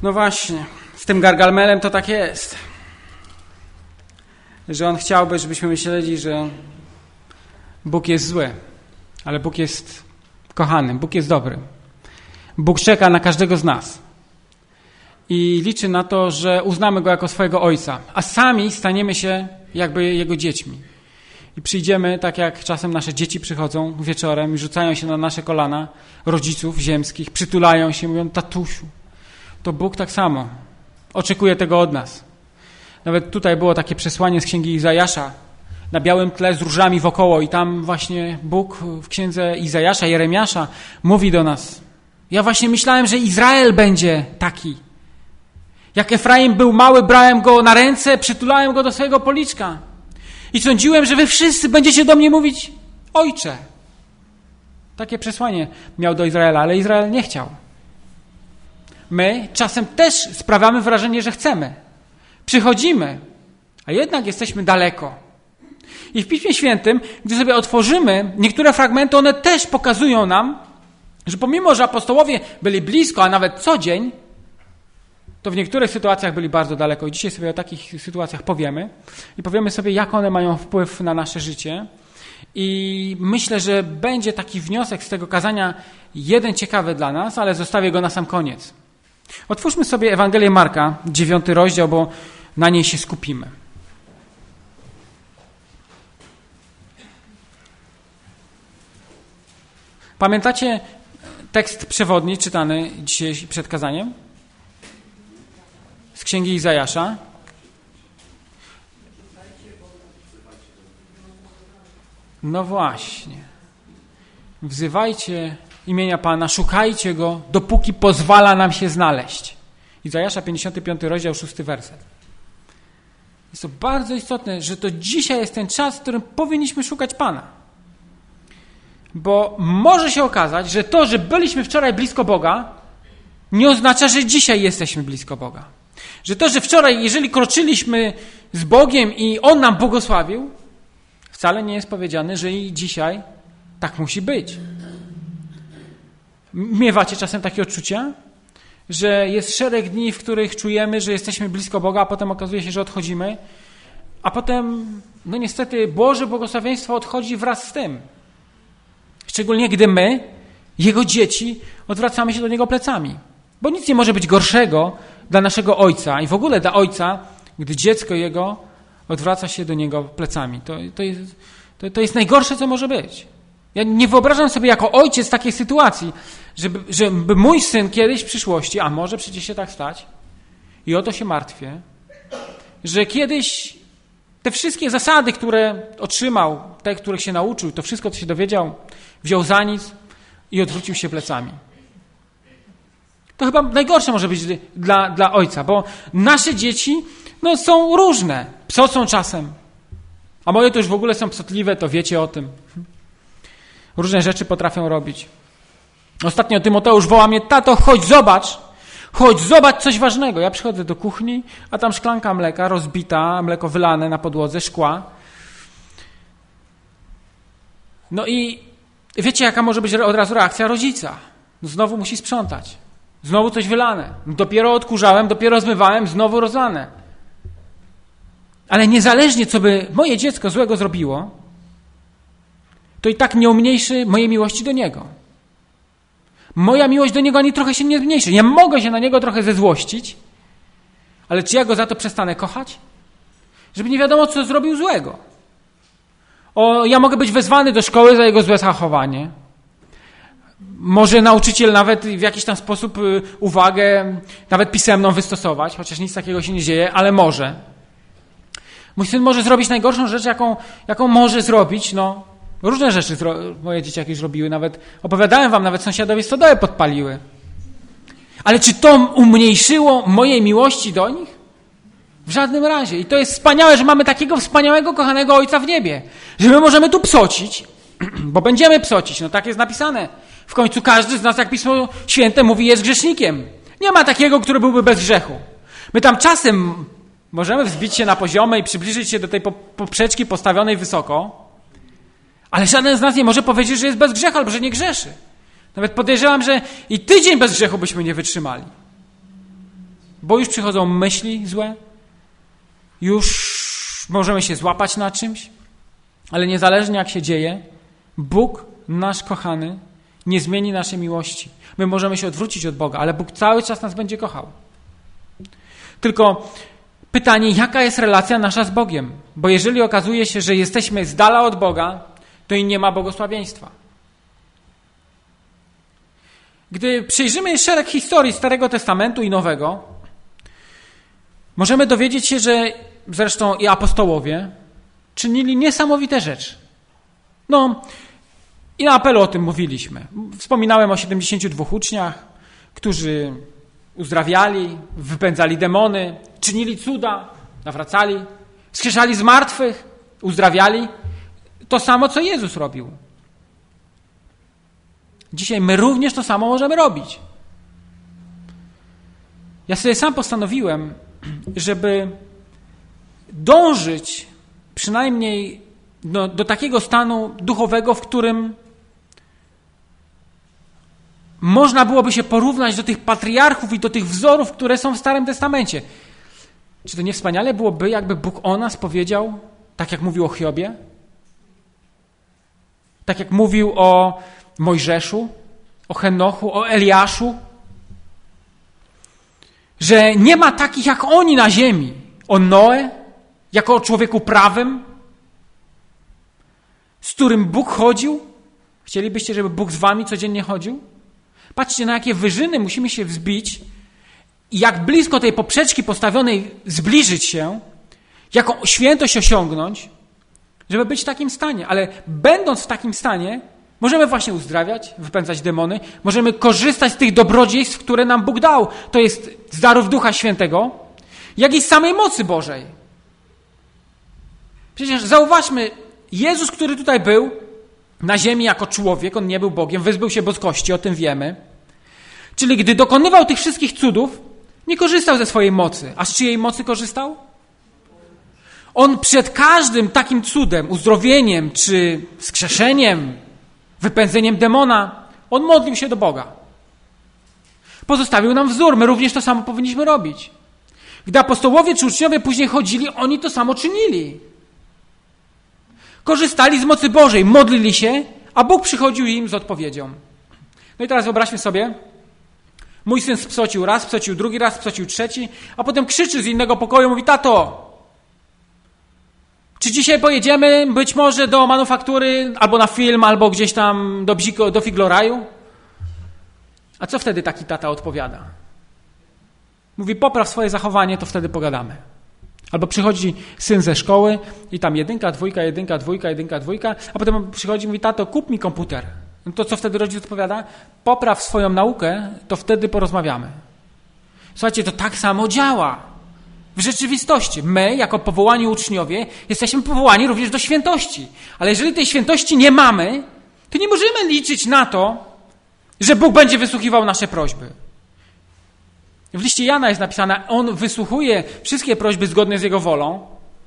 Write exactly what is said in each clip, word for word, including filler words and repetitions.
No właśnie, z tym Gargamelem to tak jest, że on chciałby, żebyśmy myśleli, że Bóg jest zły, ale Bóg jest kochanym, Bóg jest dobry. Bóg czeka na każdego z nas i liczy na to, że uznamy Go jako swojego Ojca, a sami staniemy się jakby Jego dziećmi. I przyjdziemy, tak jak czasem nasze dzieci przychodzą wieczorem i rzucają się na nasze kolana rodziców ziemskich, przytulają się i mówią: tatusiu. To Bóg tak samo oczekuje tego od nas. Nawet tutaj było takie przesłanie z księgi Izajasza na białym tle z różami wokoło i tam właśnie Bóg w księdze Izajasza, Jeremiasza mówi do nas: ja właśnie myślałem, że Izrael będzie taki. Jak Efraim był mały, brałem go na ręce, przytulałem go do swojego policzka. I sądziłem, że wy wszyscy będziecie do mnie mówić: Ojcze. Takie przesłanie miał do Izraela, ale Izrael nie chciał. My czasem też sprawiamy wrażenie, że chcemy. Przychodzimy, a jednak jesteśmy daleko. I w Piśmie Świętym, gdy sobie otworzymy niektóre fragmenty, one też pokazują nam, że pomimo, że apostołowie byli blisko, a nawet co dzień, to w niektórych sytuacjach byli bardzo daleko. I dzisiaj sobie o takich sytuacjach powiemy. I powiemy sobie, jak one mają wpływ na nasze życie. I myślę, że będzie taki wniosek z tego kazania jeden ciekawy dla nas, ale zostawię go na sam koniec. Otwórzmy sobie Ewangelię Marka, dziewiąty rozdział, bo na niej się skupimy. Pamiętacie tekst przewodni czytany dzisiaj przed kazaniem? Z księgi Izajasza. No właśnie. Wzywajcie imienia Pana, szukajcie Go, dopóki pozwala nam się znaleźć. Izajasza, pięćdziesiąty piąty rozdział, szósty werset. Jest to bardzo istotne, że to dzisiaj jest ten czas, w którym powinniśmy szukać Pana. Bo może się okazać, że to, że byliśmy wczoraj blisko Boga, nie oznacza, że dzisiaj jesteśmy blisko Boga. Że to, że wczoraj, jeżeli kroczyliśmy z Bogiem i On nam błogosławił, wcale nie jest powiedziane, że i dzisiaj tak musi być. Miewacie czasem takie odczucia, że jest szereg dni, w których czujemy, że jesteśmy blisko Boga, a potem okazuje się, że odchodzimy, a potem, no niestety, Boże błogosławieństwo odchodzi wraz z tym. Szczególnie gdy my, Jego dzieci, odwracamy się do Niego plecami. Bo nic nie może być gorszego dla naszego Ojca i w ogóle dla Ojca, gdy dziecko Jego odwraca się do Niego plecami. To, to, jest, to, to jest najgorsze, co może być. Ja nie wyobrażam sobie jako ojciec takiej sytuacji, żeby, żeby mój syn kiedyś w przyszłości, a może przecież się tak stać, i o to się martwię, że kiedyś te wszystkie zasady, które otrzymał, te, których się nauczył, to wszystko, co się dowiedział, wziął za nic i odwrócił się plecami. To chyba najgorsze może być dla, dla ojca, bo nasze dzieci no, są różne. Psocą czasem. A moje to już w ogóle są psotliwe, to wiecie o tym. Różne rzeczy potrafią robić. Ostatnio Tymoteusz woła mnie: tato, chodź zobacz, chodź zobacz coś ważnego. Ja przychodzę do kuchni, a tam szklanka mleka rozbita, mleko wylane na podłodze, szkła. No i wiecie, jaka może być od razu reakcja rodzica? Znowu musi sprzątać. Znowu coś wylane. Dopiero odkurzałem, dopiero zmywałem, znowu rozlane. Ale niezależnie, co by moje dziecko złego zrobiło, to i tak nie umniejszy mojej miłości do niego. Moja miłość do niego ani trochę się nie zmniejszy. Ja mogę się na niego trochę zezłościć, ale czy ja go za to przestanę kochać? Żeby nie wiadomo, co zrobił złego. O, ja mogę być wezwany do szkoły za jego złe zachowanie. Może nauczyciel nawet w jakiś tam sposób uwagę, nawet pisemną wystosować, chociaż nic takiego się nie dzieje, ale może. Mój syn może zrobić najgorszą rzecz, jaką, jaką może zrobić. No, różne rzeczy zro- moje dzieciaki zrobiły. Nawet opowiadałem wam, nawet sąsiadowie stodołę podpaliły. Ale czy to umniejszyło mojej miłości do nich? W żadnym razie. I to jest wspaniałe, że mamy takiego wspaniałego, kochanego Ojca w niebie. Że my możemy tu psocić, bo będziemy psocić. No tak jest napisane. W końcu każdy z nas, jak Pismo Święte mówi, jest grzesznikiem. Nie ma takiego, który byłby bez grzechu. My tam czasem możemy wzbić się na poziomę i przybliżyć się do tej poprzeczki postawionej wysoko, ale żaden z nas nie może powiedzieć, że jest bez grzechu albo że nie grzeszy. Nawet podejrzewam, że i tydzień bez grzechu byśmy nie wytrzymali. bo już przychodzą myśli złe, już możemy się złapać na czymś, ale niezależnie jak się dzieje, Bóg, nasz kochany, nie zmieni naszej miłości. My możemy się odwrócić od Boga, ale Bóg cały czas nas będzie kochał. Tylko pytanie, jaka jest relacja nasza z Bogiem? Bo jeżeli okazuje się, że jesteśmy z dala od Boga, to i nie ma błogosławieństwa. Gdy przyjrzymy szereg historii Starego Testamentu i Nowego, możemy dowiedzieć się, że zresztą i apostołowie czynili niesamowite rzeczy. No, i na apelu o tym mówiliśmy. Wspominałem o siedemdziesięciu dwóch uczniach, którzy uzdrawiali, wypędzali demony, czynili cuda, nawracali, wskrzeszali z martwych, uzdrawiali. To samo, co Jezus robił. Dzisiaj my również to samo możemy robić. Ja sobie sam postanowiłem, żeby dążyć przynajmniej do, do takiego stanu duchowego, w którym można byłoby się porównać do tych patriarchów i do tych wzorów, które są w Starym Testamencie. Czy to nie wspaniale byłoby, jakby Bóg o nas powiedział, tak jak mówił o Hiobie? Tak jak mówił o Mojżeszu, o Henochu, o Eliaszu? Że nie ma takich jak oni na ziemi. O Noe, jako o człowieku prawym, z którym Bóg chodził? Chcielibyście, żeby Bóg z wami codziennie chodził? Patrzcie, na jakie wyżyny musimy się wzbić i jak blisko tej poprzeczki postawionej zbliżyć się, jaką świętość osiągnąć, żeby być w takim stanie. Ale będąc w takim stanie, możemy właśnie uzdrawiać, wypędzać demony, możemy korzystać z tych dobrodziejstw, które nam Bóg dał. To jest z darów Ducha Świętego, jak i z samej mocy Bożej. Przecież zauważmy, Jezus, który tutaj był na ziemi jako człowiek, on nie był Bogiem, wyzbył się boskości, o tym wiemy. Czyli gdy dokonywał tych wszystkich cudów, nie korzystał ze swojej mocy. A z czyjej mocy korzystał? On przed każdym takim cudem, uzdrowieniem czy wskrzeszeniem, wypędzeniem demona, on modlił się do Boga. Pozostawił nam wzór, my również to samo powinniśmy robić. Gdy apostołowie czy uczniowie później chodzili, oni to samo czynili. Korzystali z mocy Bożej, modlili się, a Bóg przychodził im z odpowiedzią. No i teraz wyobraźmy sobie, mój syn spsocił raz, spsocił drugi raz, spsocił trzeci, a potem krzyczy z innego pokoju, mówi: tato, czy dzisiaj pojedziemy być może do manufaktury, albo na film, albo gdzieś tam do, bziko, do Figloraju? A co wtedy taki tata odpowiada? Mówi: popraw swoje zachowanie, to wtedy pogadamy. Albo przychodzi syn ze szkoły i tam jedynka, dwójka, jedynka, dwójka, jedynka, dwójka, a potem przychodzi i mówi: tato, kup mi komputer. No to co wtedy rodzic odpowiada? Popraw swoją naukę, to wtedy porozmawiamy. Słuchajcie, to tak samo działa w rzeczywistości. My, jako powołani uczniowie, jesteśmy powołani również do świętości. Ale jeżeli tej świętości nie mamy, to nie możemy liczyć na to, że Bóg będzie wysłuchiwał nasze prośby. W liście Jana jest napisane, on wysłuchuje wszystkie prośby zgodne z Jego wolą.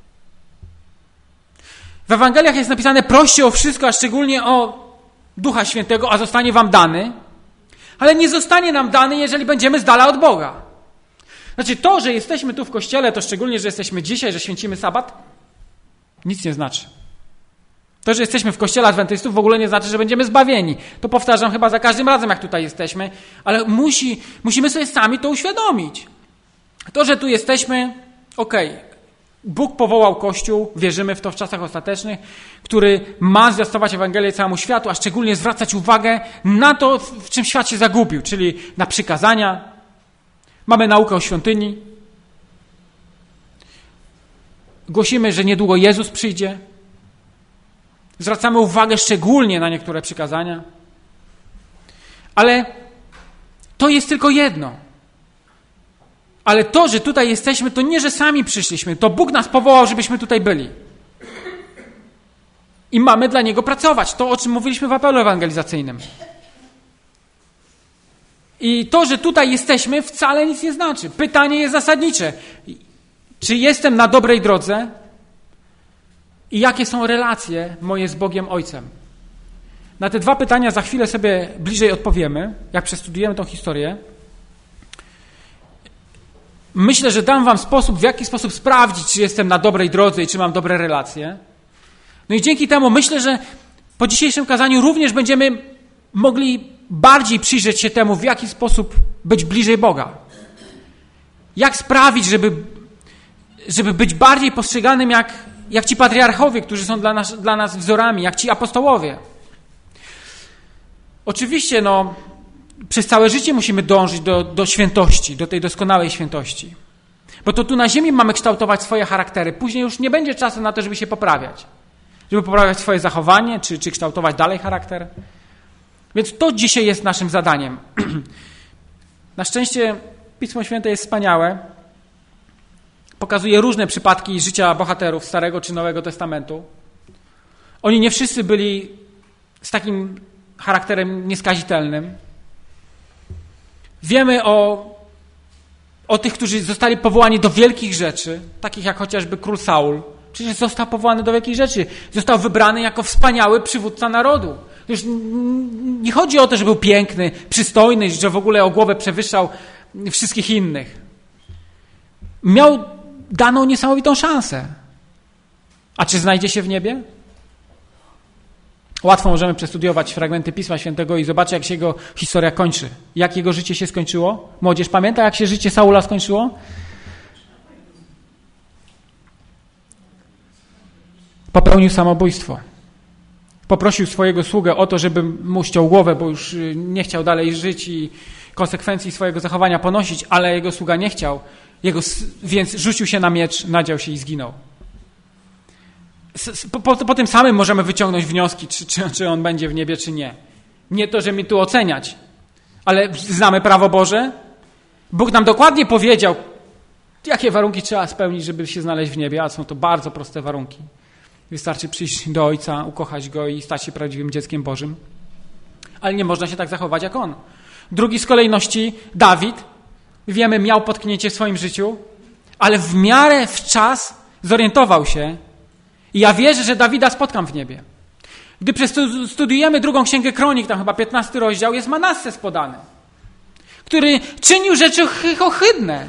W Ewangeliach jest napisane, proście o wszystko, a szczególnie o Ducha Świętego, a zostanie wam dany. Ale nie zostanie nam dany, jeżeli będziemy z dala od Boga. Znaczy to, że jesteśmy tu w kościele, to szczególnie, że jesteśmy dzisiaj, że święcimy sabat, nic nie znaczy. To, że jesteśmy w kościele adwentystów, w ogóle nie znaczy, że będziemy zbawieni. To powtarzam chyba za każdym razem, jak tutaj jesteśmy, ale musi, musimy sobie sami to uświadomić. To, że tu jesteśmy, okej, okay. Bóg powołał Kościół, wierzymy w to w czasach ostatecznych, który ma zwiastować Ewangelię całemu światu, a szczególnie zwracać uwagę na to, w czym świat się zagubił, czyli na przykazania. Mamy naukę o świątyni. Głosimy, że niedługo Jezus przyjdzie. Zwracamy uwagę szczególnie na niektóre przykazania. Ale to jest tylko jedno. Ale to, że tutaj jesteśmy, to nie, że sami przyszliśmy. To Bóg nas powołał, żebyśmy tutaj byli. I mamy dla Niego pracować. To, o czym mówiliśmy w apelu ewangelizacyjnym. I to, że tutaj jesteśmy, wcale nic nie znaczy. Pytanie jest zasadnicze. Czy jestem na dobrej drodze? I jakie są relacje moje z Bogiem Ojcem? Na te dwa pytania za chwilę sobie bliżej odpowiemy, jak przestudujemy tą historię. myślę, że dam wam sposób, w jaki sposób sprawdzić, czy jestem na dobrej drodze i czy mam dobre relacje. No i dzięki temu myślę, że po dzisiejszym kazaniu również będziemy mogli bardziej przyjrzeć się temu, w jaki sposób być bliżej Boga. Jak sprawić, żeby, żeby być bardziej postrzeganym jak, jak ci patriarchowie, którzy są dla nas, dla nas wzorami, jak ci apostołowie. Oczywiście, no, przez całe życie musimy dążyć do, do świętości, do tej doskonałej świętości. Bo to tu na ziemi mamy kształtować swoje charaktery. Później już nie będzie czasu na to, żeby się poprawiać. Żeby poprawiać swoje zachowanie, czy, czy kształtować dalej charakter. Więc to dzisiaj jest naszym zadaniem. Na szczęście Pismo Święte jest wspaniałe. Pokazuje różne przypadki życia bohaterów Starego czy Nowego Testamentu. Oni nie wszyscy byli z takim charakterem nieskazitelnym. Wiemy o, o tych, którzy zostali powołani do wielkich rzeczy, takich jak chociażby król Saul. Przecież został powołany do wielkich rzeczy. Został wybrany jako wspaniały przywódca narodu. Już nie chodzi o to, że był piękny, przystojny, że w ogóle o głowę przewyższał wszystkich innych. Miał daną niesamowitą szansę. A czy znajdzie się w niebie? Łatwo możemy przestudiować fragmenty Pisma Świętego i zobaczyć, jak się jego historia kończy. Jak jego życie się skończyło? Młodzież pamięta, jak się życie Saula skończyło? Popełnił samobójstwo. Poprosił swojego sługę o to, żeby mu ściął głowę, bo już nie chciał dalej żyć i konsekwencji swojego zachowania ponosić, ale jego sługa nie chciał, jego, więc rzucił się na miecz, nadział się i zginął. Po, po, po tym samym możemy wyciągnąć wnioski, czy, czy, czy on będzie w niebie, czy nie. Nie to, że mi tu oceniać, ale znamy prawo Boże. Bóg nam dokładnie powiedział, jakie warunki trzeba spełnić, żeby się znaleźć w niebie, a są to bardzo proste warunki. Wystarczy przyjść do Ojca, ukochać Go i stać się prawdziwym dzieckiem Bożym. Ale nie można się tak zachować jak On. Drugi z kolejności, Dawid, wiemy, miał potknięcie w swoim życiu, ale w miarę w czas zorientował się i ja wierzę, że Dawida spotkam w niebie. Gdy studiujemy drugą księgę Kronik, tam chyba piętnasty rozdział, jest Manasses podany, który czynił rzeczy ohydne.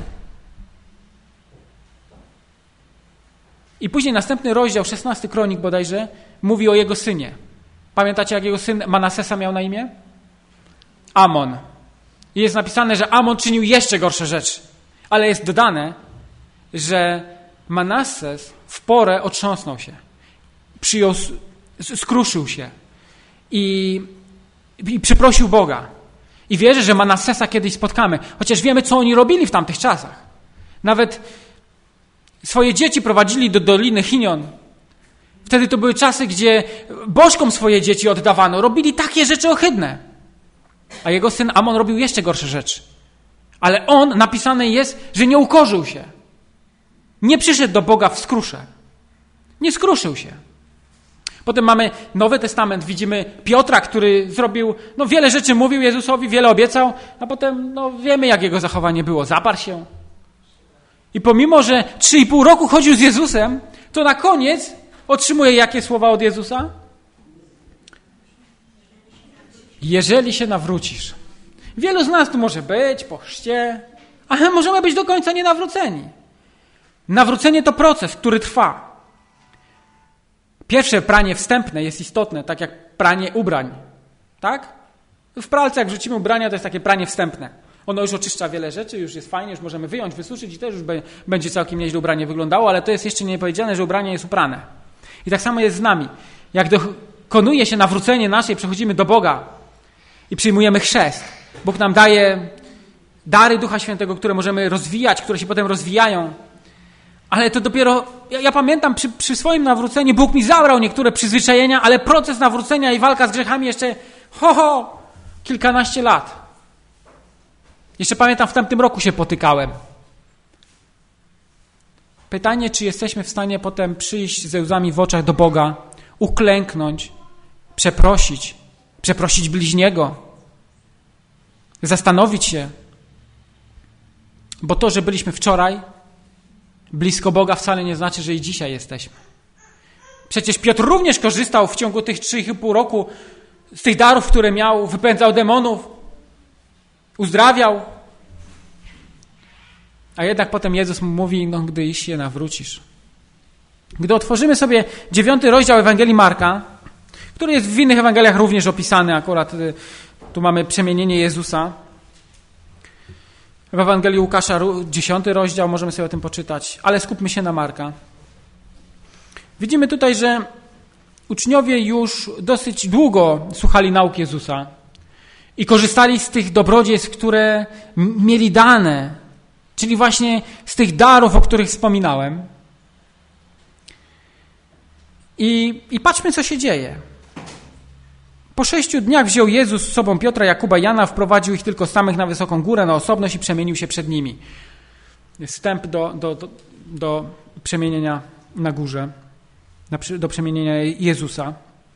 I później następny rozdział, szesnasty Kronik bodajże, mówi o jego synie. Pamiętacie, jak jego syn Manassesa miał na imię? Amon. I jest napisane, że Amon czynił jeszcze gorsze rzeczy. Ale jest dodane, że Manasses w porę otrząsnął się. Przyjął, skruszył się. I, i przeprosił Boga. I wierzę, że Manassesa kiedyś spotkamy. Chociaż wiemy, co oni robili w tamtych czasach. Nawet swoje dzieci prowadzili do Doliny Chinion. Wtedy to były czasy, gdzie bożkom swoje dzieci oddawano. Robili takie rzeczy ohydne. A jego syn Amon robił jeszcze gorsze rzeczy. Ale on, napisane jest, że nie ukorzył się. Nie przyszedł do Boga w skrusze. Nie skruszył się. Potem mamy Nowy Testament. Widzimy Piotra, który zrobił, no wiele rzeczy mówił Jezusowi, wiele obiecał, a potem, no wiemy, jak jego zachowanie było. Zaparł się. I pomimo, że trzy i pół roku chodził z Jezusem, to na koniec otrzymuje jakie słowa od Jezusa? Jeżeli się nawrócisz. Wielu z nas tu może być po chrzcie, ale możemy być do końca nienawróceni. Nawrócenie to proces, który trwa. Pierwsze pranie wstępne jest istotne, tak jak pranie ubrań. Tak? W pralce, jak wrzucimy ubrania, to jest takie pranie wstępne. Ono już oczyszcza wiele rzeczy, już jest fajnie, już możemy wyjąć, wysuszyć i też już be, będzie całkiem nieźle ubranie wyglądało, ale to jest jeszcze nie powiedziane, że ubranie jest uprane. I tak samo jest z nami. Jak dokonuje się nawrócenie nasze i przechodzimy do Boga i przyjmujemy chrzest, Bóg nam daje dary Ducha Świętego, które możemy rozwijać, które się potem rozwijają. Ale to dopiero, ja, ja pamiętam przy, przy swoim nawróceniu, Bóg mi zabrał niektóre przyzwyczajenia, ale proces nawrócenia i walka z grzechami jeszcze, ho, ho, kilkanaście lat. Jeszcze pamiętam, w tamtym roku się potykałem. Pytanie, czy jesteśmy w stanie potem przyjść ze łzami w oczach do Boga, uklęknąć, przeprosić, przeprosić bliźniego, zastanowić się. Bo to, że byliśmy wczoraj blisko Boga, wcale nie znaczy, że i dzisiaj jesteśmy. Przecież Piotr również korzystał w ciągu tych trzy i pół roku z tych darów, które miał, wypędzał demonów, uzdrawiał. A jednak potem Jezus mu mówi, no gdy się nawrócisz. Gdy otworzymy sobie dziewiąty rozdział Ewangelii Marka, który jest w innych Ewangeliach również opisany, akurat tu mamy przemienienie Jezusa. W Ewangelii Łukasza dziesiąty rozdział, możemy sobie o tym poczytać, ale skupmy się na Marka. Widzimy tutaj, że uczniowie już dosyć długo słuchali nauk Jezusa i korzystali z tych dobrodziejstw, które mieli dane, czyli właśnie z tych darów, o których wspominałem. I, i patrzmy, co się dzieje. Po sześciu dniach wziął Jezus z sobą Piotra, Jakuba, Jana, wprowadził ich tylko samych na wysoką górę, na osobność i przemienił się przed nimi. Jest wstęp do, do, do, do przemienienia na górze, do przemienienia Jezusa.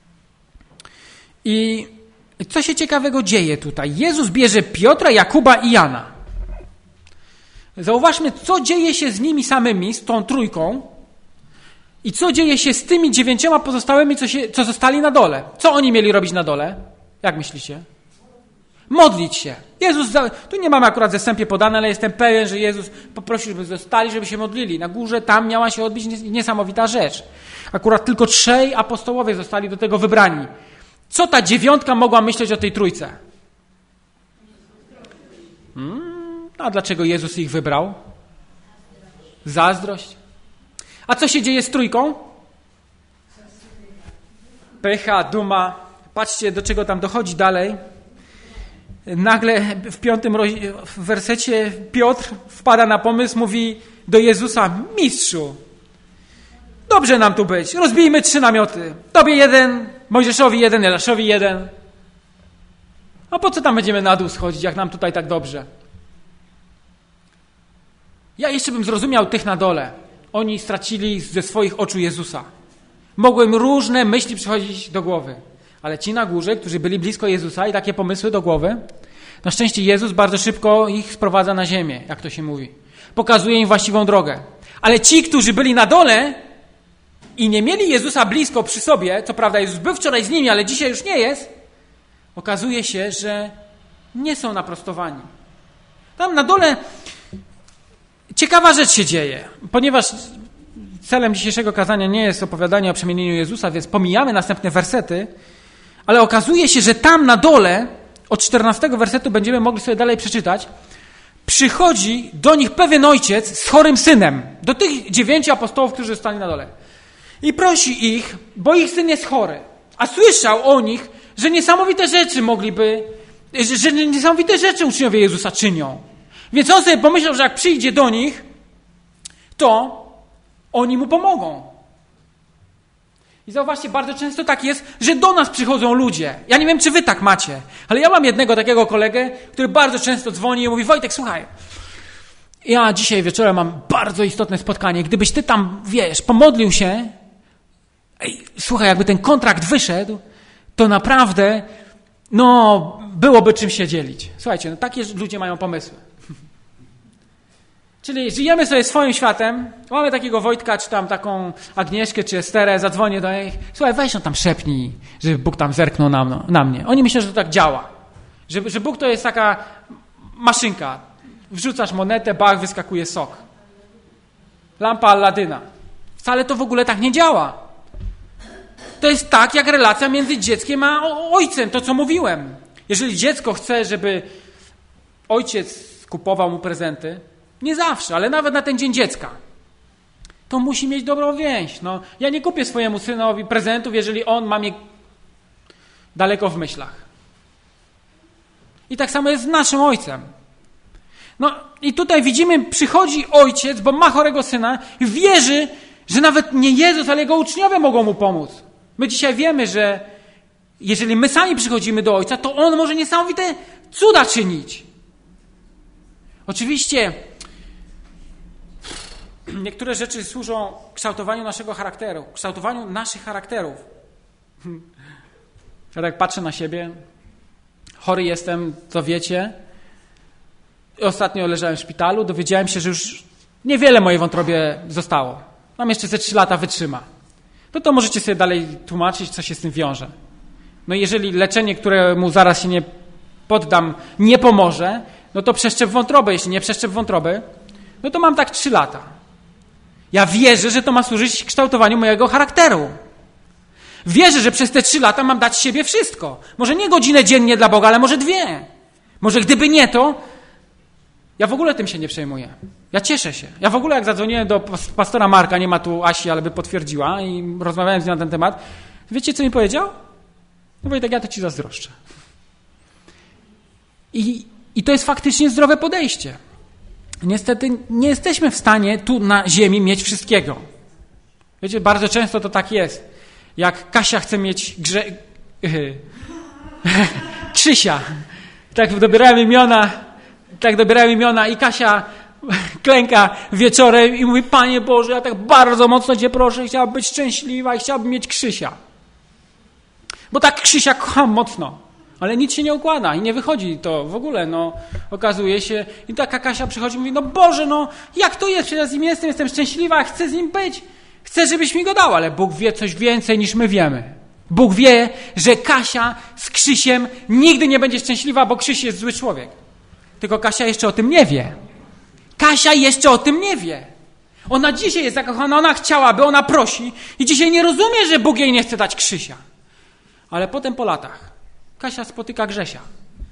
I co się ciekawego dzieje tutaj? Jezus bierze Piotra, Jakuba i Jana. Zauważmy, co dzieje się z nimi samymi, z tą trójką i co dzieje się z tymi dziewięcioma pozostałymi, co, się, co zostali na dole. Co oni mieli robić na dole? Jak myślicie? Modlić się. Jezus, tu nie mamy akurat zestępie podane, ale jestem pewien, że Jezus poprosił, żeby zostali, żeby się modlili. Na górze tam miała się odbyć niesamowita rzecz. Akurat tylko trzej apostołowie zostali do tego wybrani. Co ta dziewiątka mogła myśleć o tej trójce? Hmm, a dlaczego Jezus ich wybrał? Zazdrość. A co się dzieje z trójką? Pycha, duma. Patrzcie, do czego tam dochodzi dalej. Nagle w piątym w wersecie Piotr wpada na pomysł, mówi do Jezusa: mistrzu, dobrze nam tu być, rozbijmy trzy namioty. Tobie jeden, Mojżeszowi jeden, Eliszowi jeden. A po co tam będziemy na dół schodzić, jak nam tutaj tak dobrze? Ja jeszcze bym zrozumiał tych na dole. Oni stracili ze swoich oczu Jezusa. Mogły im różne myśli przychodzić do głowy. Ale ci na górze, którzy byli blisko Jezusa i takie pomysły do głowy, na szczęście Jezus bardzo szybko ich sprowadza na ziemię, jak to się mówi. Pokazuje im właściwą drogę. Ale ci, którzy byli na dole i nie mieli Jezusa blisko przy sobie, co prawda Jezus był wczoraj z nimi, ale dzisiaj już nie jest, okazuje się, że nie są naprostowani. Tam na dole ciekawa rzecz się dzieje, ponieważ celem dzisiejszego kazania nie jest opowiadanie o przemienieniu Jezusa, więc pomijamy następne wersety, ale okazuje się, że tam na dole, od czternastego wersetu będziemy mogli sobie dalej przeczytać, przychodzi do nich pewien ojciec z chorym synem, do tych dziewięciu apostołów, którzy zostali na dole. I prosi ich, bo ich syn jest chory, a słyszał o nich, że niesamowite rzeczy mogliby, że, że niesamowite rzeczy uczniowie Jezusa czynią. Więc on sobie pomyślał, że jak przyjdzie do nich, to oni mu pomogą. I zauważcie, bardzo często tak jest, że do nas przychodzą ludzie. Ja nie wiem, czy wy tak macie, ale ja mam jednego takiego kolegę, który bardzo często dzwoni i mówi: Wojtek, słuchaj, ja dzisiaj wieczorem mam bardzo istotne spotkanie. Gdybyś ty tam, wiesz, pomodlił się, ej, słuchaj, jakby ten kontrakt wyszedł, to naprawdę, no, byłoby czym się dzielić. Słuchajcie, no takie ludzie mają pomysły. Czyli żyjemy sobie swoim światem, mamy takiego Wojtka, czy tam taką Agnieszkę, czy Esterę, zadzwonię do nich. Słuchaj, weź no tam szepnij, żeby Bóg tam zerknął na, no, na mnie. Oni myślą, że to tak działa. Że, że Bóg to jest taka maszynka. Wrzucasz monetę, bach, wyskakuje sok. Lampa Alladyna. Wcale to w ogóle tak nie działa. To jest tak, jak relacja między dzieckiem a ojcem, to co mówiłem. Jeżeli dziecko chce, żeby ojciec kupował mu prezenty, nie zawsze, ale nawet na ten dzień dziecka, to musi mieć dobrą więź. No, ja nie kupię swojemu synowi prezentów, jeżeli on ma mnie daleko w myślach. I tak samo jest z naszym ojcem. No i tutaj widzimy, przychodzi ojciec, bo ma chorego syna i wierzy, że nawet nie Jezus, ale jego uczniowie mogą mu pomóc. My dzisiaj wiemy, że jeżeli my sami przychodzimy do Ojca, to On może niesamowite cuda czynić. Oczywiście niektóre rzeczy służą kształtowaniu naszego charakteru, kształtowaniu naszych charakterów. Ja tak patrzę na siebie, chory jestem, to wiecie. Ostatnio leżałem w szpitalu, dowiedziałem się, że już niewiele mojej wątrobie zostało. Mam jeszcze ze trzy lata wytrzyma. No to możecie sobie dalej tłumaczyć, co się z tym wiąże. No jeżeli leczenie, któremu zaraz się nie poddam, nie pomoże, no to przeszczep wątroby. Jeśli nie przeszczep wątroby, No to mam tak trzy lata. Ja wierzę, że to ma służyć kształtowaniu mojego charakteru. Wierzę, że przez te trzy lata mam dać siebie wszystko. Może nie godzinę dziennie dla Boga, ale może dwie. Może gdyby nie to, ja w ogóle tym się nie przejmuję. Ja cieszę się. Ja w ogóle jak zadzwoniłem do pastora Marka, nie ma tu Asi, ale by potwierdziła i rozmawiałem z nią na ten temat, wiecie co mi powiedział? No Wojtek, ja to ci zazdroszczę. I, I to jest faktycznie zdrowe podejście. Niestety nie jesteśmy w stanie tu na ziemi mieć wszystkiego. Wiecie, bardzo często to tak jest. Jak Kasia chce mieć grze... Krzysia. Tak dobierałem imiona, tak dobierałem imiona i Kasia klęka wieczorem i mówi: Panie Boże, ja tak bardzo mocno Cię proszę, chciałabym być szczęśliwa i chciałabym mieć Krzysia. Bo tak Krzysia kocham mocno, ale nic się nie układa i nie wychodzi to w ogóle, no okazuje się. I taka Kasia przychodzi i mówi: no Boże, no jak to jest, przecież ja z nim jestem, jestem szczęśliwa, chcę z nim być, chcę, żebyś mi go dał, ale Bóg wie coś więcej niż my wiemy. Bóg wie, że Kasia z Krzysiem nigdy nie będzie szczęśliwa, bo Krzyś jest zły człowiek. Tylko Kasia jeszcze o tym nie wie. Kasia jeszcze o tym nie wie. Ona dzisiaj jest zakochana, ona chciałaby, ona prosi i dzisiaj nie rozumie, że Bóg jej nie chce dać Krzysia. Ale potem po latach Kasia spotyka Grzesia.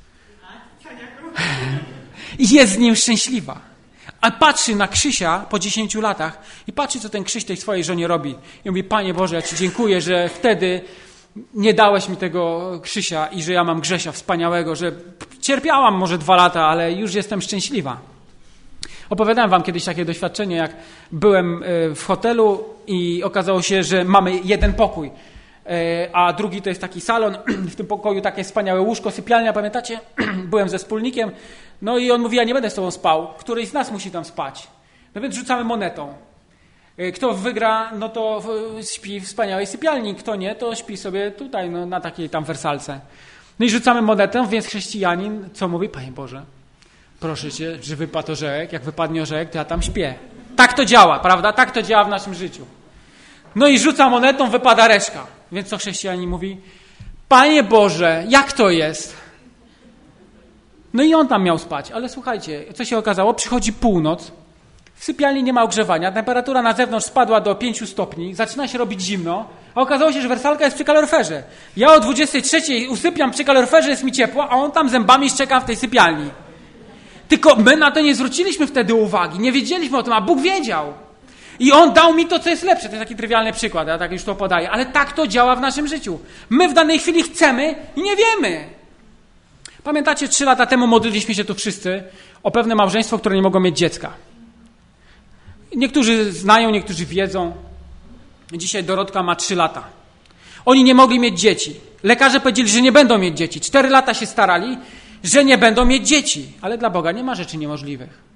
I jest z nim szczęśliwa. A patrzy na Krzysia po dziesięciu latach i patrzy, co ten Krzyś tej swojej żonie robi. I mówi: Panie Boże, ja Ci dziękuję, że wtedy nie dałeś mi tego Krzysia i że ja mam Grzesia wspaniałego, że cierpiałam może dwa lata, ale już jestem szczęśliwa. Opowiadałem wam kiedyś takie doświadczenie, jak byłem w hotelu i okazało się, że mamy jeden pokój, a drugi to jest taki salon. W tym pokoju takie wspaniałe łóżko, sypialnia, pamiętacie? Byłem ze wspólnikiem, no i on mówi: ja nie będę z tobą spał, któryś z nas musi tam spać. No więc rzucamy monetą. Kto wygra, no to śpi w wspaniałej sypialni, kto nie, to śpi sobie tutaj, no, na takiej tam wersalce. No i rzucamy monetę, więc chrześcijanin co mówi? Panie Boże, proszę Cię, że wypadł orzełek, jak wypadnie orzełek, to ja tam śpię. Tak to działa, prawda? Tak to działa w naszym życiu. No i rzuca monetą, wypada reszka. Więc co chrześcijanin mówi? Panie Boże, jak to jest? No i on tam miał spać, ale słuchajcie, co się okazało? Przychodzi północ, w sypialni nie ma ogrzewania, temperatura na zewnątrz spadła do pięciu stopni, zaczyna się robić zimno, a okazało się, że wersalka jest przy kaloryferze. Ja o dwudziestej trzeciej usypiam przy kaloryferze, jest mi ciepło, a on tam zębami szczeka w tej sypialni. Tylko my na to nie zwróciliśmy wtedy uwagi, nie wiedzieliśmy o tym, a Bóg wiedział. I On dał mi to, co jest lepsze. To jest taki trywialny przykład, ja tak już to podaję, ale tak to działa w naszym życiu. My w danej chwili chcemy i nie wiemy. Pamiętacie, trzy lata temu modliliśmy się tu wszyscy o pewne małżeństwo, które nie mogło mieć dziecka. Niektórzy znają, niektórzy wiedzą. Dzisiaj Dorotka ma trzy lata. Oni nie mogli mieć dzieci. Lekarze powiedzieli, że nie będą mieć dzieci. Cztery lata się starali, że nie będą mieć dzieci. Ale dla Boga nie ma rzeczy niemożliwych.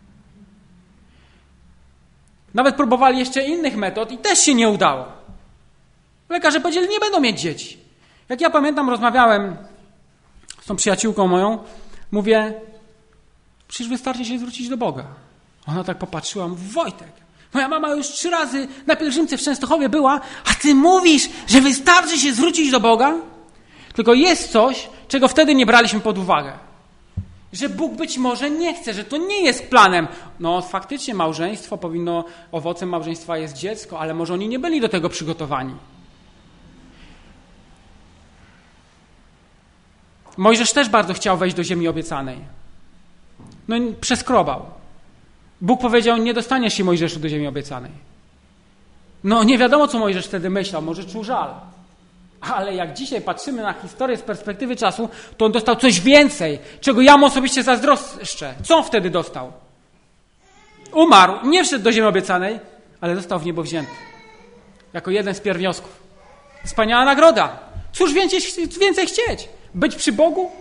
Nawet próbowali jeszcze innych metod i też się nie udało. Lekarze powiedzieli, że nie będą mieć dzieci. Jak ja pamiętam, rozmawiałem z tą przyjaciółką moją, mówię: przecież wystarczy się zwrócić do Boga. Ona tak popatrzyła, mówi: Wojtek, moja mama już trzy razy na pielgrzymce w Częstochowie była, a ty mówisz, że wystarczy się zwrócić do Boga? Tylko jest coś, czego wtedy nie braliśmy pod uwagę. Że Bóg być może nie chce, że to nie jest planem. No faktycznie małżeństwo powinno, owocem małżeństwa jest dziecko, ale może oni nie byli do tego przygotowani. Mojżesz też bardzo chciał wejść do ziemi obiecanej. No i przeskrobał. Bóg powiedział: nie dostaniesz się, Mojżeszu, do ziemi obiecanej. No nie wiadomo, co Mojżesz wtedy myślał, może czuł żal. Ale jak dzisiaj patrzymy na historię z perspektywy czasu, to on dostał coś więcej, czego ja mu osobiście zazdroszczę. Co on wtedy dostał? Umarł, nie wszedł do ziemi obiecanej, ale został w niebo wzięty. Jako jeden z pierwiastków. Wspaniała nagroda. Cóż więcej, więcej chcieć? Być przy Bogu?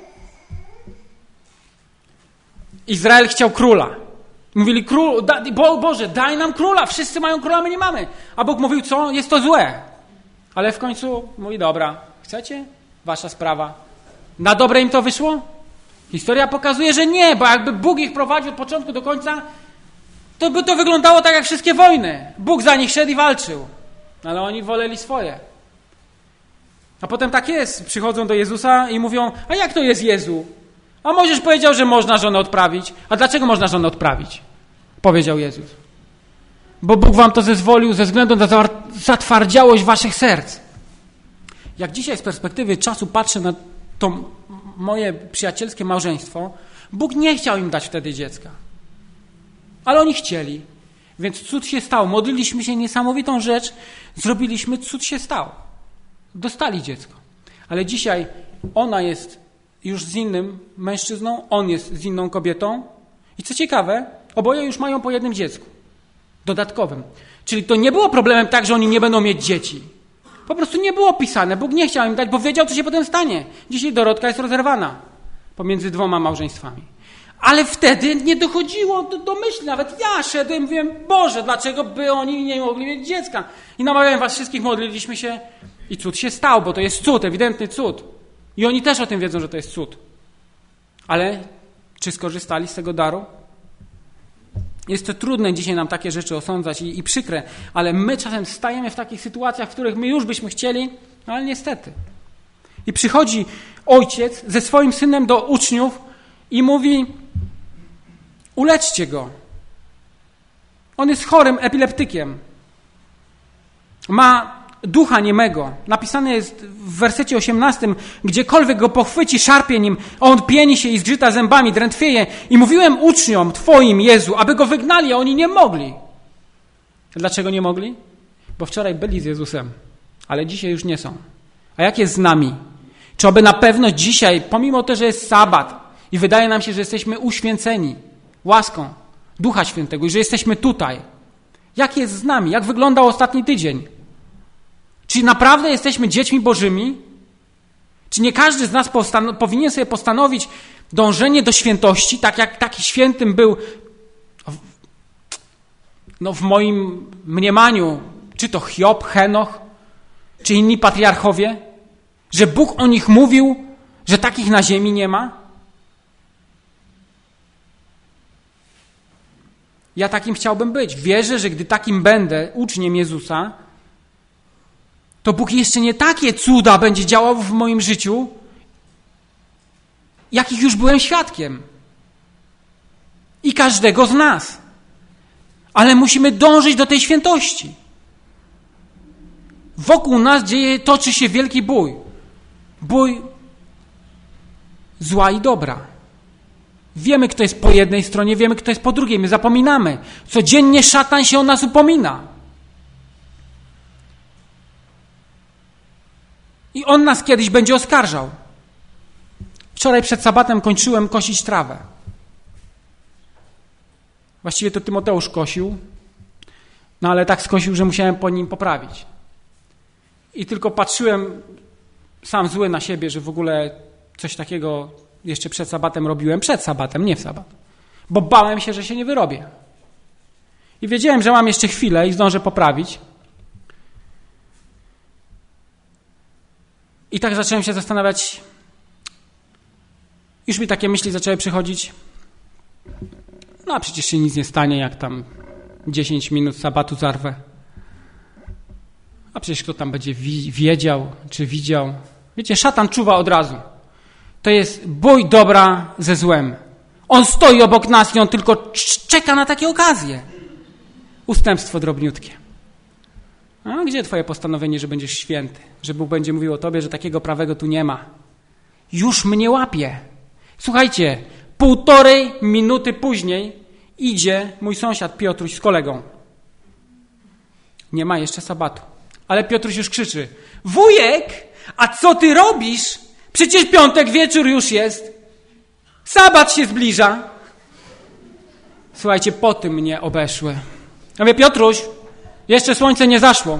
Izrael chciał króla. Mówili: król, da, Bo, Boże, daj nam króla. Wszyscy mają króla, my nie mamy. A Bóg mówił: co? Jest to złe. Ale w końcu mówi: dobra, chcecie? Wasza sprawa. Na dobre im to wyszło? Historia pokazuje, że nie, bo jakby Bóg ich prowadził od początku do końca, to by to wyglądało tak jak wszystkie wojny. Bóg za nich szedł i walczył. Ale oni woleli swoje. A potem tak jest. Przychodzą do Jezusa i mówią: a jak to jest Jezu? A Mojżesz powiedział, że można żonę odprawić. A dlaczego można żonę odprawić? powiedział Jezus. Bo Bóg wam to zezwolił ze względu na zatwardziałość waszych serc. Jak dzisiaj z perspektywy czasu patrzę na to moje przyjacielskie małżeństwo, Bóg nie chciał im dać wtedy dziecka. Ale oni chcieli. Więc cud się stał. Modliliśmy się niesamowitą rzecz. Zrobiliśmy, cud się stał. Dostali dziecko. Ale dzisiaj ona jest już z innym mężczyzną, on jest z inną kobietą. I co ciekawe, oboje już mają po jednym dziecku. Dodatkowym. Czyli to nie było problemem tak, że oni nie będą mieć dzieci. Po prostu nie było pisane. Bóg nie chciał im dać, bo wiedział, co się potem stanie. Dzisiaj Dorotka jest rozerwana pomiędzy dwoma małżeństwami. Ale wtedy nie dochodziło do, do myśli. Nawet ja szedłem i mówiłem, Boże, dlaczego by oni nie mogli mieć dziecka? I namawiałem was wszystkich, modliliśmy się i cud się stał, bo to jest cud, ewidentny cud. I oni też o tym wiedzą, że to jest cud. Ale czy skorzystali z tego daru? Jest to trudne dzisiaj nam takie rzeczy osądzać i, i przykre, ale my czasem stajemy w takich sytuacjach, w których my już byśmy chcieli, ale niestety. I przychodzi ojciec ze swoim synem do uczniów i mówi, uleczcie go. On jest chorym epileptykiem. Ma ducha niemego. Napisane jest w wersecie osiemnastym, gdziekolwiek go pochwyci, szarpie nim, a on pieni się i zgrzyta zębami, drętwieje. I mówiłem uczniom Twoim, Jezu, aby go wygnali, a oni nie mogli. Dlaczego nie mogli? Bo wczoraj byli z Jezusem, ale dzisiaj już nie są. A jak jest z nami? Czy aby na pewno dzisiaj, pomimo to, że jest sabat i wydaje nam się, że jesteśmy uświęceni łaską Ducha Świętego i że jesteśmy tutaj, jak jest z nami? Jak wyglądał ostatni tydzień? Czy naprawdę jesteśmy dziećmi Bożymi? Czy nie każdy z nas postan- powinien sobie postanowić dążenie do świętości, tak jak taki świętym był w, no w moim mniemaniu, czy to Hiob, Henoch, czy inni patriarchowie? Że Bóg o nich mówił, że takich na ziemi nie ma? Ja takim chciałbym być. Wierzę, że gdy takim będę, uczniem Jezusa, to Bóg jeszcze nie takie cuda będzie działał w moim życiu, jakich już byłem świadkiem. I każdego z nas. Ale musimy dążyć do tej świętości. Wokół nas dzieje, toczy się wielki bój. Bój zła i dobra. Wiemy, kto jest po jednej stronie, wiemy, kto jest po drugiej. My zapominamy. Codziennie szatan się o nas upomina. I on nas kiedyś będzie oskarżał. Wczoraj przed sabatem kończyłem kosić trawę. Właściwie to Tymoteusz kosił, no ale tak skosił, że musiałem po nim poprawić. I tylko patrzyłem sam zły na siebie, że w ogóle coś takiego jeszcze przed sabatem robiłem. Przed sabatem, nie w sabat. Bo bałem się, że się nie wyrobię. I wiedziałem, że mam jeszcze chwilę i zdążę poprawić. I tak zacząłem się zastanawiać. Już mi takie myśli zaczęły przychodzić. No a przecież się nic nie stanie, jak tam dziesięć minut sabatu zarwę. A przecież kto tam będzie wi- wiedział, czy widział. Wiecie, szatan czuwa od razu. To jest bój dobra ze złem. On stoi obok nas i on tylko cz- czeka na takie okazje. Ustępstwo drobniutkie. A gdzie twoje postanowienie, że będziesz święty? Że Bóg będzie mówił o tobie, że takiego prawego tu nie ma. Już mnie łapie. Słuchajcie, półtorej minuty później idzie mój sąsiad Piotruś z kolegą. Nie ma jeszcze sabatu. Ale Piotruś już krzyczy: wujek, a co ty robisz? Przecież piątek wieczór już jest. Sabat się zbliża. Słuchajcie, poty mnie obeszły. Ja mówię: Piotruś, jeszcze słońce nie zaszło.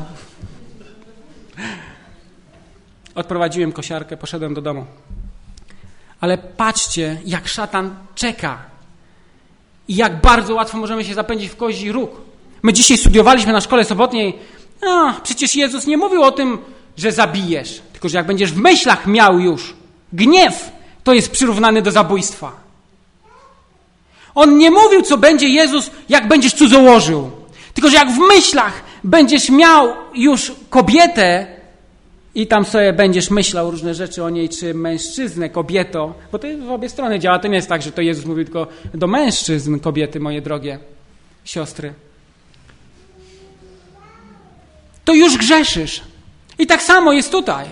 Odprowadziłem kosiarkę, poszedłem do domu. Ale patrzcie, jak szatan czeka. I jak bardzo łatwo możemy się zapędzić w kozi róg. My dzisiaj studiowaliśmy na szkole sobotniej. No, przecież Jezus nie mówił o tym, że zabijesz. Tylko że jak będziesz w myślach miał już gniew, to jest przyrównany do zabójstwa. On nie mówił, co będzie Jezus, jak będziesz cudzołożył. Tylko że jak w myślach będziesz miał już kobietę i tam sobie będziesz myślał różne rzeczy o niej, czy mężczyznę, kobieto, bo to w obie strony działa. To nie jest tak, że to Jezus mówił tylko do mężczyzn, kobiety moje drogie. siostry, to już grzeszysz. I tak samo jest tutaj.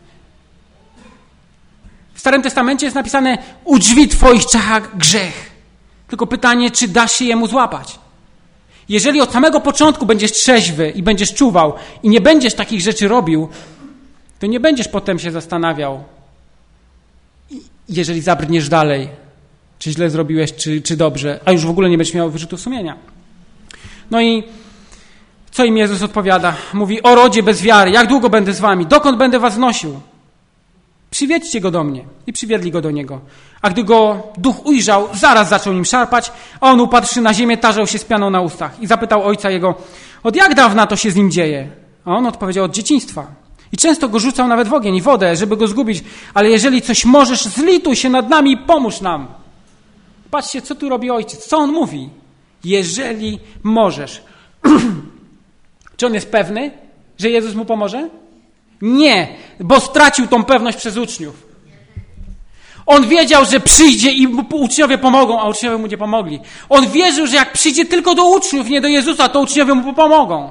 W Starym Testamencie jest napisane: u drzwi twoich czeka grzech. Tylko pytanie, czy dasz się jemu złapać? Jeżeli od samego początku będziesz trzeźwy i będziesz czuwał i nie będziesz takich rzeczy robił, to nie będziesz potem się zastanawiał, jeżeli zabrniesz dalej, czy źle zrobiłeś, czy, czy dobrze, a już w ogóle nie będziesz miał wyrzutów sumienia. No i co im Jezus odpowiada? Mówi: o rodzie bez wiary, jak długo będę z wami? Dokąd będę was nosił? Przywiedźcie go do mnie. I przywiedli go do niego. A gdy go duch ujrzał, zaraz zaczął nim szarpać, a on upadłszy na ziemię, tarzał się z pianą na ustach i zapytał ojca jego: od jak dawna to się z nim dzieje? A on odpowiedział: od dzieciństwa. I często go rzucał nawet w ogień i wodę, żeby go zgubić. Ale jeżeli coś możesz, zlituj się nad nami i pomóż nam. Patrzcie, co tu robi ojciec. Co on mówi? Jeżeli możesz. Czy on jest pewny, że Jezus mu pomoże? Nie, bo stracił tą pewność przez uczniów. On wiedział, że przyjdzie i uczniowie pomogą, a uczniowie mu nie pomogli. On wierzył, że jak przyjdzie tylko do uczniów, nie do Jezusa, to uczniowie mu pomogą.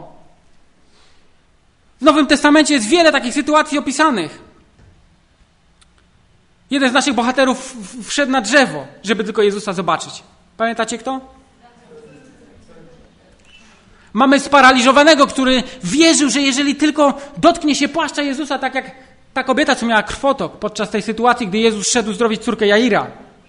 W Nowym Testamencie jest wiele takich sytuacji opisanych. Jeden z naszych bohaterów wszedł na drzewo, żeby tylko Jezusa zobaczyć. Pamiętacie kto? Mamy sparaliżowanego, który wierzył, że jeżeli tylko dotknie się płaszcza Jezusa, tak jak ta kobieta, co miała krwotok podczas tej sytuacji, gdy Jezus szedł uzdrowić córkę Jaira.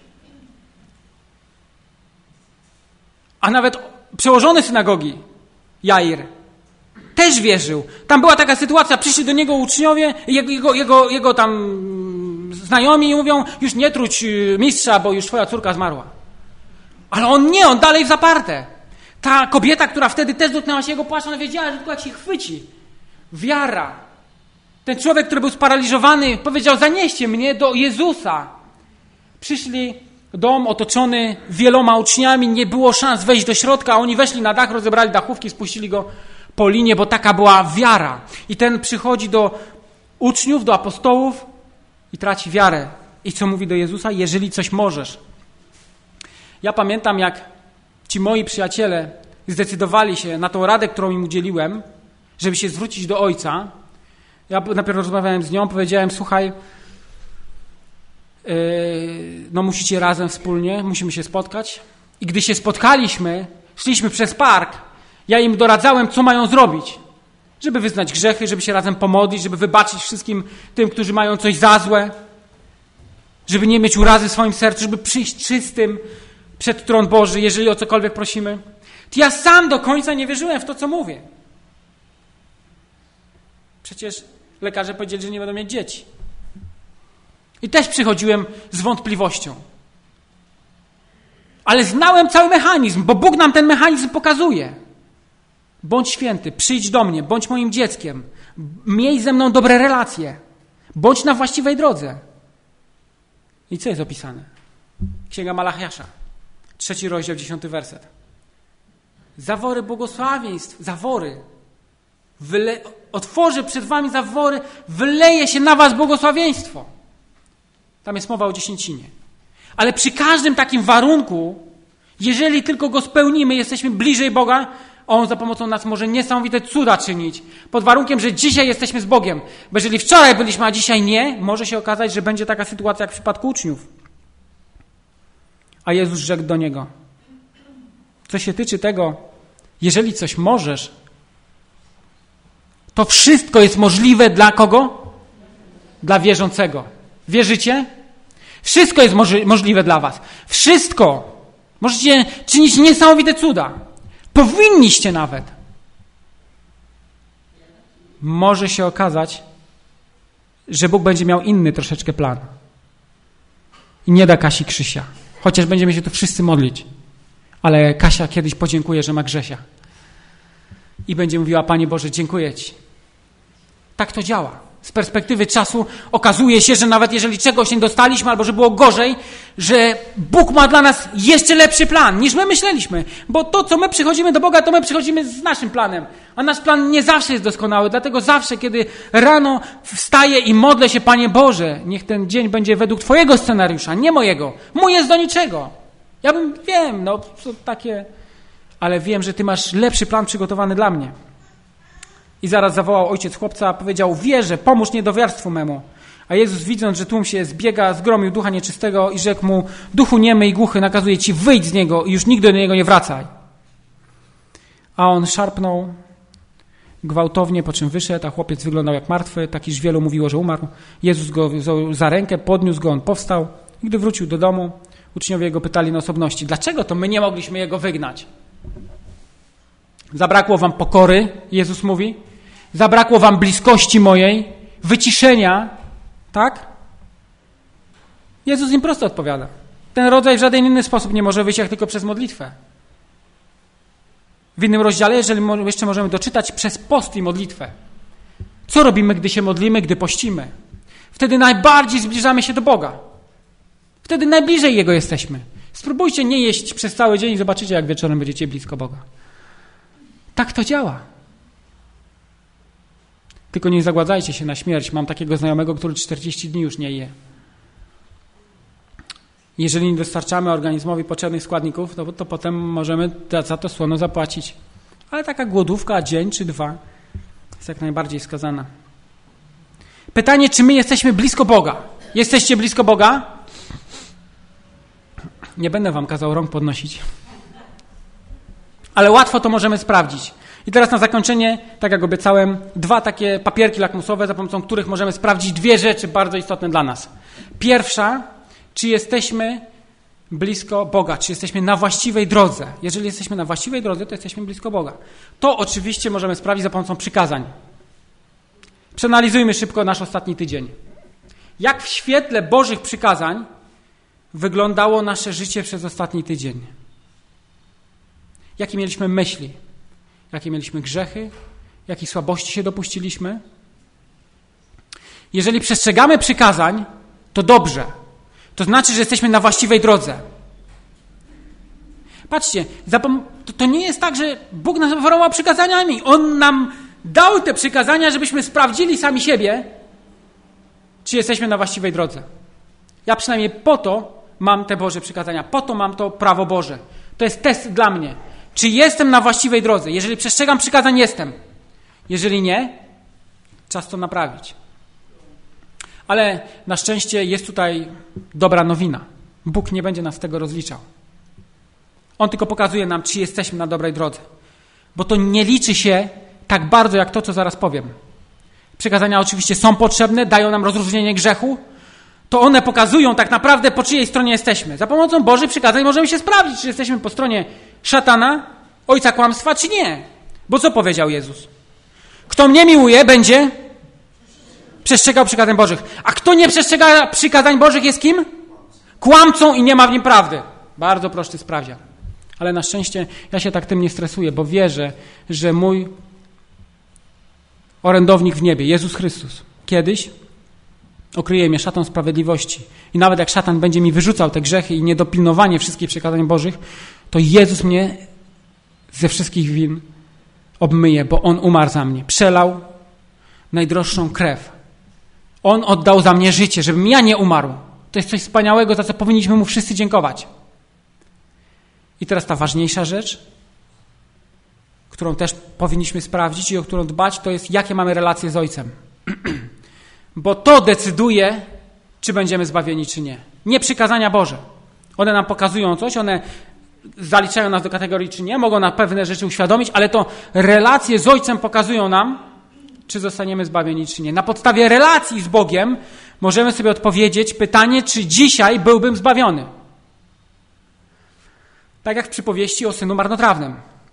A nawet przełożony synagogi, Jair, też wierzył. Tam była taka sytuacja, przyszli do niego uczniowie, jego, jego, jego, jego tam znajomi i mówią: już nie truć mistrza, bo już twoja córka zmarła. Ale on nie, on dalej w zaparte. Ta kobieta, która wtedy też dotknęła się jego płaszcza, ona wiedziała, że tylko jak się chwyci. Wiara. Ten człowiek, który był sparaliżowany, powiedział: zanieście mnie do Jezusa. Przyszli, dom otoczony wieloma uczniami, nie było szans wejść do środka, a oni weszli na dach, rozebrali dachówki, spuścili go po linie, bo taka była wiara. I ten przychodzi do uczniów, do apostołów i traci wiarę. I co mówi do Jezusa? Jeżeli coś możesz. Ja pamiętam, jak ci moi przyjaciele zdecydowali się na tą radę, którą im udzieliłem, żeby się zwrócić do Ojca. Ja najpierw rozmawiałem z nią, powiedziałem: słuchaj, yy, no musicie razem wspólnie, musimy się spotkać. I gdy się spotkaliśmy, szliśmy przez park, ja im doradzałem, co mają zrobić, żeby wyznać grzechy, żeby się razem pomodlić, żeby wybaczyć wszystkim tym, którzy mają coś za złe, żeby nie mieć urazy w swoim sercu, żeby przyjść czystym przed tron Boży, jeżeli o cokolwiek prosimy. To ja sam do końca nie wierzyłem w to, co mówię. Przecież lekarze powiedzieli, że nie będą mieć dzieci. I też przychodziłem z wątpliwością. Ale znałem cały mechanizm, bo Bóg nam ten mechanizm pokazuje. Bądź święty, przyjdź do mnie, bądź moim dzieckiem. Miej ze mną dobre relacje. Bądź na właściwej drodze. I co jest opisane? Księga Malachiasza. Trzeci rozdział, dziesiąty werset. Zawory błogosławieństw, zawory. Wyle... Otworzę przed wami zawory, wyleje się na was błogosławieństwo. Tam jest mowa o dziesięcinie. Ale przy każdym takim warunku, jeżeli tylko go spełnimy, jesteśmy bliżej Boga, On za pomocą nas może niesamowite cuda czynić. Pod warunkiem, że dzisiaj jesteśmy z Bogiem. Bo jeżeli wczoraj byliśmy, a dzisiaj nie, może się okazać, że będzie taka sytuacja jak w przypadku uczniów. A Jezus rzekł do niego: co się tyczy tego, jeżeli coś możesz, to wszystko jest możliwe dla kogo? Dla wierzącego. Wierzycie? Wszystko jest moży- możliwe dla was. Wszystko. Możecie czynić niesamowite cuda. Powinniście nawet. Może się okazać, że Bóg będzie miał inny troszeczkę plan. I nie da Kasi Krzysia. Chociaż będziemy się tu wszyscy modlić. Ale Kasia kiedyś podziękuje, że ma Grzesia. I będzie mówiła: Panie Boże, dziękuję Ci. Tak to działa. Z perspektywy czasu okazuje się, że nawet jeżeli czegoś nie dostaliśmy, albo że było gorzej, że Bóg ma dla nas jeszcze lepszy plan, niż my myśleliśmy. Bo to, co my przychodzimy do Boga, to my przychodzimy z naszym planem. A nasz plan nie zawsze jest doskonały. Dlatego zawsze, kiedy rano wstaję i modlę się: Panie Boże, niech ten dzień będzie według Twojego scenariusza, nie mojego. Mój jest do niczego. Ja bym, wiem, no to takie... ale wiem, że Ty masz lepszy plan przygotowany dla mnie. I zaraz zawołał ojciec chłopca, powiedział: wierzę, pomóż niedowiarstwu memu. A Jezus, widząc, że tłum się zbiega, zgromił ducha nieczystego i rzekł mu: duchu niemy i głuchy, nakazuję ci, wyjdź z niego i już nigdy do niego nie wracaj. A on szarpnął gwałtownie, po czym wyszedł, a chłopiec wyglądał jak martwy, tak iż wielu mówiło, że umarł. Jezus go wziął za rękę, podniósł go, on powstał. I gdy wrócił do domu, uczniowie go pytali na osobności: dlaczego to my nie mogliśmy jego wygnać? Zabrakło wam pokory, Jezus mówi. Zabrakło wam bliskości mojej, wyciszenia, tak? Jezus im prosto odpowiada. Ten rodzaj w żaden inny sposób nie może wyjść, jak tylko przez modlitwę. W innym rozdziale, jeżeli jeszcze możemy doczytać, przez post i modlitwę. Co robimy, gdy się modlimy, gdy pościmy? Wtedy najbardziej zbliżamy się do Boga. Wtedy najbliżej Jego jesteśmy. Spróbujcie nie jeść przez cały dzień i zobaczycie, jak wieczorem będziecie blisko Boga. Tak to działa. Tylko nie zagładzajcie się na śmierć. Mam takiego znajomego, który czterdzieści dni już nie je. Jeżeli nie dostarczamy organizmowi potrzebnych składników, no to potem możemy za to słono zapłacić. Ale taka głodówka, dzień czy dwa, jest jak najbardziej skazana. Pytanie, czy my jesteśmy blisko Boga? Jesteście blisko Boga? Nie będę wam kazał rąk podnosić. Ale łatwo to możemy sprawdzić. I teraz na zakończenie, tak jak obiecałem, dwa takie papierki lakmusowe, za pomocą których możemy sprawdzić dwie rzeczy bardzo istotne dla nas. Pierwsza, czy jesteśmy blisko Boga, czy jesteśmy na właściwej drodze. Jeżeli jesteśmy na właściwej drodze, to jesteśmy blisko Boga. To oczywiście możemy sprawdzić za pomocą przykazań. Przeanalizujmy szybko nasz ostatni tydzień. Jak w świetle Bożych przykazań wyglądało nasze życie przez ostatni tydzień? Jakie mieliśmy myśli? Jakie mieliśmy grzechy? Jakich słabości się dopuściliśmy? Jeżeli przestrzegamy przykazań, to dobrze. To znaczy, że jesteśmy na właściwej drodze. Patrzcie, to nie jest tak, że Bóg nas obwarował przykazaniami. On nam dał te przykazania, żebyśmy sprawdzili sami siebie, czy jesteśmy na właściwej drodze. Ja przynajmniej po to mam te Boże przykazania, po to mam to prawo Boże. To jest test dla mnie. Czy jestem na właściwej drodze? Jeżeli przestrzegam przykazań, jestem. Jeżeli nie, czas to naprawić. Ale na szczęście jest tutaj dobra nowina. Bóg nie będzie nas z tego rozliczał. On tylko pokazuje nam, czy jesteśmy na dobrej drodze. Bo to nie liczy się tak bardzo, jak to, co zaraz powiem. Przykazania oczywiście są potrzebne, dają nam rozróżnienie grzechu. To one pokazują tak naprawdę, po czyjej stronie jesteśmy. Za pomocą Bożych przykazań możemy się sprawdzić, czy jesteśmy po stronie szatana, ojca kłamstwa, czy nie. Bo co powiedział Jezus? Kto mnie miłuje, będzie przestrzegał przykazań Bożych. A kto nie przestrzega przykazań Bożych, jest kim? Kłamcą i nie ma w nim prawdy. Bardzo prosty sprawdzian. Ale na szczęście ja się tak tym nie stresuję, bo wierzę, że mój orędownik w niebie, Jezus Chrystus, kiedyś okryje mnie szatą sprawiedliwości. I nawet jak szatan będzie mi wyrzucał te grzechy i niedopilnowanie wszystkich przykazań Bożych, to Jezus mnie ze wszystkich win obmyje, bo On umarł za mnie. Przelał najdroższą krew. On oddał za mnie życie, żebym ja nie umarł. To jest coś wspaniałego, za co powinniśmy Mu wszyscy dziękować. I teraz ta ważniejsza rzecz, którą też powinniśmy sprawdzić i o którą dbać, to jest, jakie mamy relacje z Ojcem. Bo to decyduje, czy będziemy zbawieni, czy nie. Nie przykazania Boże. One nam pokazują coś, one zaliczają nas do kategorii, czy nie, mogą na pewne rzeczy uświadomić, ale to relacje z Ojcem pokazują nam, czy zostaniemy zbawieni, czy nie. Na podstawie relacji z Bogiem możemy sobie odpowiedzieć pytanie, czy dzisiaj byłbym zbawiony. Tak jak w przypowieści o synu marnotrawnym.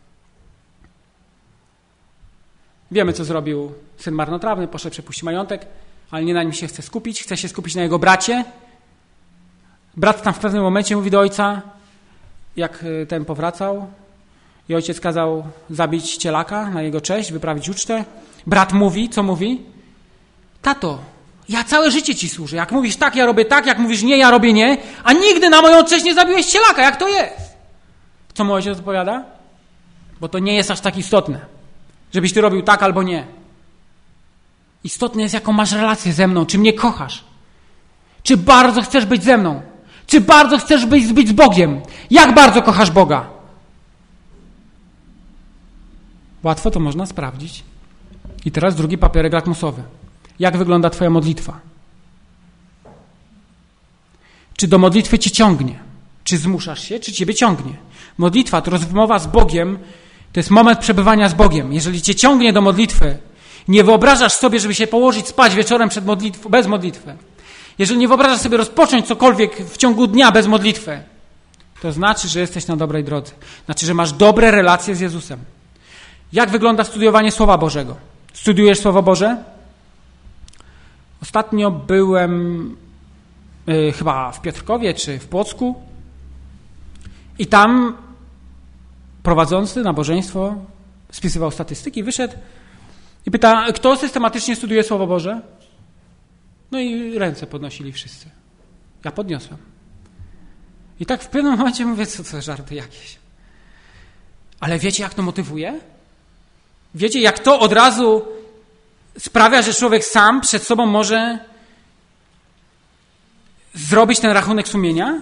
Wiemy, co zrobił syn marnotrawny, poszedł przepuścić majątek, ale nie na nim się chce skupić, chce się skupić na jego bracie. Brat tam w pewnym momencie mówi do ojca, jak ten powracał, i ojciec kazał zabić cielaka na jego cześć, wyprawić ucztę. Brat mówi, co mówi? Tato, ja całe życie ci służę. Jak mówisz tak, ja robię tak, jak mówisz nie, ja robię nie, a nigdy na moją cześć nie zabiłeś cielaka. Jak to jest? Co mu ojciec odpowiada? Bo to nie jest aż tak istotne, żebyś ty robił tak albo nie. Istotne jest, jaką masz relację ze mną, czy mnie kochasz. Czy bardzo chcesz być ze mną? Czy bardzo chcesz być, być z Bogiem? Jak bardzo kochasz Boga? Łatwo to można sprawdzić. I teraz drugi papierek lakmusowy. Jak wygląda twoja modlitwa? Czy do modlitwy cię ciągnie? Czy zmuszasz się, czy ciebie ciągnie? Modlitwa to rozmowa z Bogiem, to jest moment przebywania z Bogiem. Jeżeli cię ciągnie do modlitwy, nie wyobrażasz sobie, żeby się położyć spać wieczorem przed modlitwą, bez modlitwy. Jeżeli nie wyobrażasz sobie rozpocząć cokolwiek w ciągu dnia bez modlitwy, to znaczy, że jesteś na dobrej drodze. Znaczy, że masz dobre relacje z Jezusem. Jak wygląda studiowanie Słowa Bożego? Studiujesz Słowo Boże? Ostatnio byłem yy, chyba w Piotrkowie czy w Płocku i tam prowadzący nabożeństwo spisywał statystyki, wyszedł i pyta, kto systematycznie studiuje Słowo Boże? No i ręce podnosili wszyscy. Ja podniosłem. I tak w pewnym momencie mówię, co to żarty jakieś. Ale wiecie, jak to motywuje? Wiecie, jak to od razu sprawia, że człowiek sam przed sobą może zrobić ten rachunek sumienia?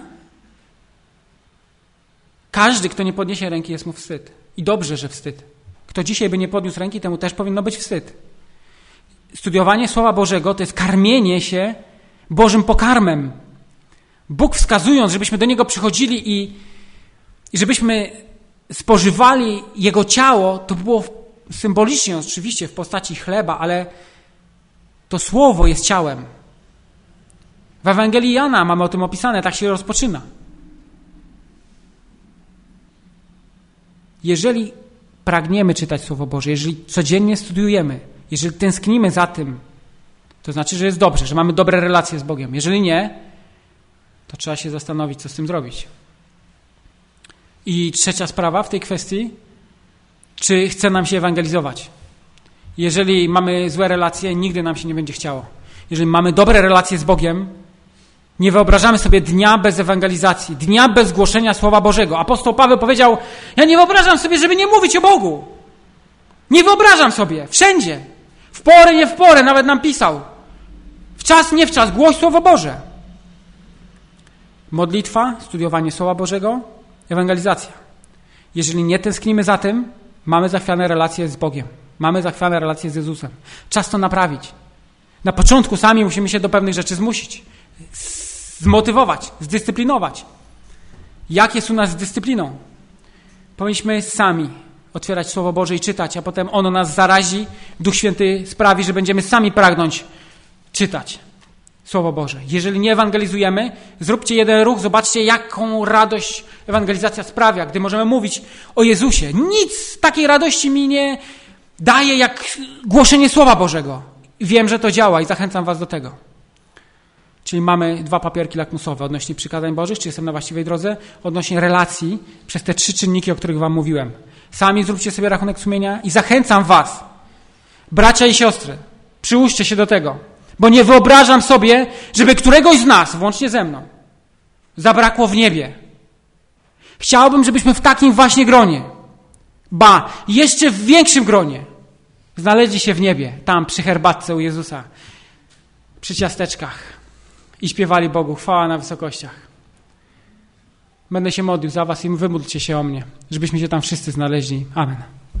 Każdy, kto nie podniesie ręki, jest mu wstyd. I dobrze, że wstyd. Kto dzisiaj by nie podniósł ręki, temu też powinno być wstyd. Studiowanie Słowa Bożego to jest karmienie się Bożym pokarmem. Bóg wskazując, żebyśmy do Niego przychodzili i, i żebyśmy spożywali Jego ciało, to było symbolicznie oczywiście w postaci chleba, ale to Słowo jest ciałem. W Ewangelii Jana mamy o tym opisane, tak się rozpoczyna. Jeżeli pragniemy czytać Słowo Boże, jeżeli codziennie studiujemy, jeżeli tęsknimy za tym, to znaczy, że jest dobrze, że mamy dobre relacje z Bogiem. Jeżeli nie, to trzeba się zastanowić, co z tym zrobić. I trzecia sprawa w tej kwestii, czy chce nam się ewangelizować. Jeżeli mamy złe relacje, nigdy nam się nie będzie chciało. Jeżeli mamy dobre relacje z Bogiem, nie wyobrażamy sobie dnia bez ewangelizacji, dnia bez głoszenia Słowa Bożego. Apostoł Paweł powiedział, ja nie wyobrażam sobie, żeby nie mówić o Bogu. Nie wyobrażam sobie, wszędzie. W porę, nie w porę, nawet nam pisał. W czas, nie w czas, głoś Słowo Boże. Modlitwa, studiowanie Słowa Bożego, ewangelizacja. Jeżeli nie tęsknimy za tym, mamy zachwiane relacje z Bogiem. Mamy zachwiane relacje z Jezusem. Czas to naprawić. Na początku sami musimy się do pewnych rzeczy zmusić. Zmotywować, zdyscyplinować. Jak jest u nas z dyscypliną? Powinniśmy sami otwierać Słowo Boże i czytać, a potem ono nas zarazi. Duch Święty sprawi, że będziemy sami pragnąć czytać Słowo Boże. Jeżeli nie ewangelizujemy, zróbcie jeden ruch, zobaczcie, jaką radość ewangelizacja sprawia, gdy możemy mówić o Jezusie. Nic takiej radości mi nie daje, jak głoszenie Słowa Bożego. Wiem, że to działa i zachęcam was do tego. Czyli mamy dwa papierki lakmusowe odnośnie przykazań Bożych, czy jestem na właściwej drodze, odnośnie relacji przez te trzy czynniki, o których wam mówiłem. Sami zróbcie sobie rachunek sumienia i zachęcam was, bracia i siostry, przyłóżcie się do tego, bo nie wyobrażam sobie, żeby któregoś z nas, włącznie ze mną, zabrakło w niebie. Chciałbym, żebyśmy w takim właśnie gronie, ba, jeszcze w większym gronie, znaleźli się w niebie, tam przy herbatce u Jezusa, przy ciasteczkach i śpiewali Bogu chwała na wysokościach. Będę się modlił za was i wy módlcie się o mnie, żebyśmy się tam wszyscy znaleźli. Amen.